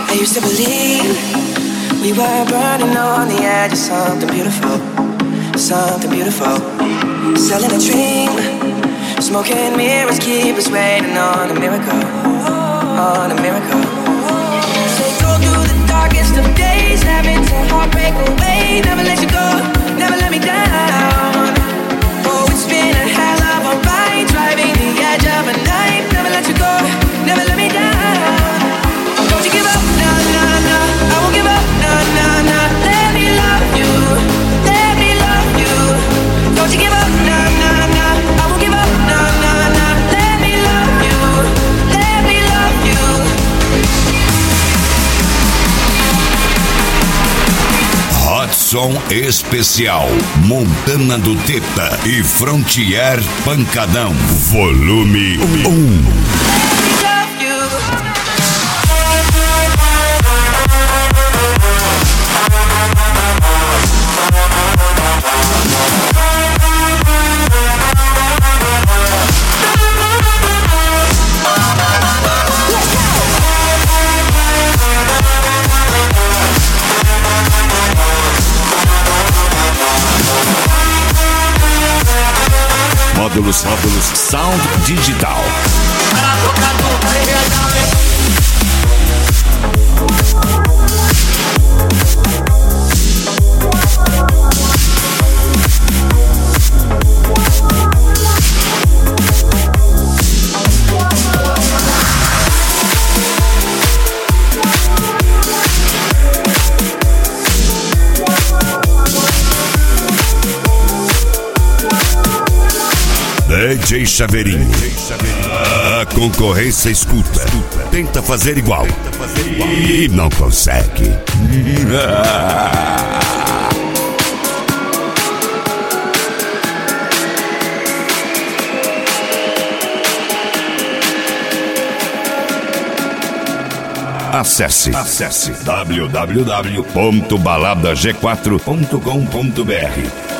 I used to believe we were burning on the edge of something beautiful, something beautiful. Selling a dream, smoking mirrors keep us waiting on a miracle, on a miracle. Say go through the darkest of days, having to heartbreak away. Never let you go, never let me down. Oh, it's been a hell of a ride, driving the edge of a night. Never let you go, never let me down. Don't you give up, no, no, no. I won't give up, no, no, no. Let me love you, let me love you. Don't you give up, no, no, no. I won't give up, no, no, no. Let me love you, let me love you. Hot Som Especial Montana do Teta e Frontier Pancadão Volume 1. Módulos Sound Digital. DJ Chaveirinho. A concorrência escuta. Tenta fazer igual. E não consegue. Acesse www.baladag4.com.br